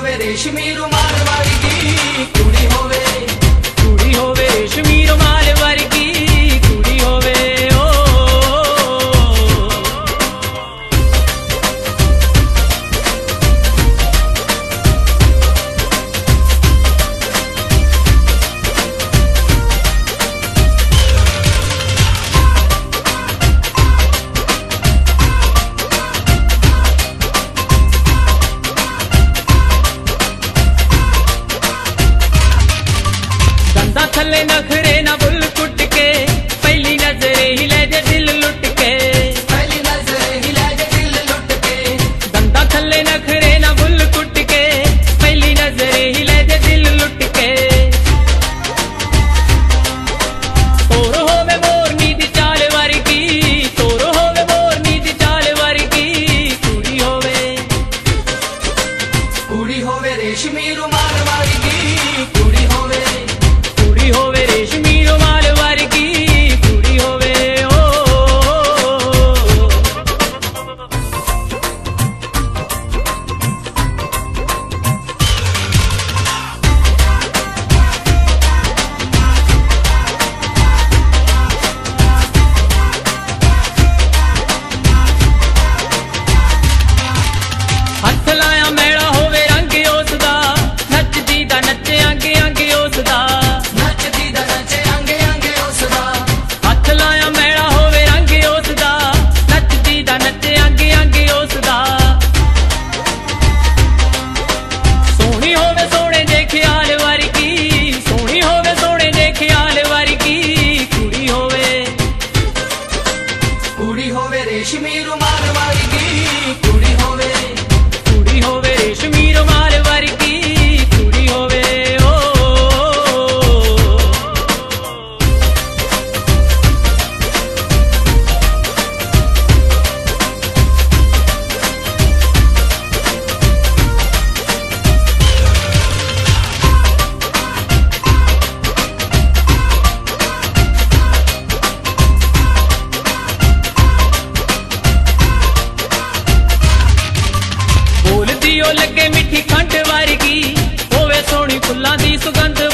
होवे रेशमी रुमाल वर्गी कुड़ी होवे रेशमी रुमाल वर्गी कुड़ी होवे ओ। थले नखरे ना बुल कुट के पहली नजरे ही ले जे दिल लुट के, पहली नजरे ही ले जे दिल लुट के। दंदा थले नखरे ना बुल कुट के पहली नजरे ही ले जे दिल लुट के। तोर होवे मोरनी दी चाल वर्गी, तोर होवे मोरनी दी चाल वर्गी कुड़ी होवे रेशमी रुमाल वर्गी कुड़ी होवे रेशमी रुमाल वर्गी कुड़ी होवे ओ। हथ लाया मेड़ा होवे रंग उसदा, नचदी दा नचे अंगे अंगे उसदा, नचदी दा नचे अंगे अंगे उसदा। हथ लाया मेड़ा होवे रंग उसदा, नचदी दा नचे अंगे अंगे उसदा। सोहनी होवे सोहणे जे ख्याल वर्गी, सोहनी होवे सोहणे जे ख्याल वर्गी कुड़ी होवे रेशमी रुमाल वर्गी कुड़ी होवे रेशमी रुमाल वर्गी कुड़ी होवे ओ। बोलदी ओ लगे मिठी खंड वर्गी होवे सोहनी फुल्लां दी सुगंध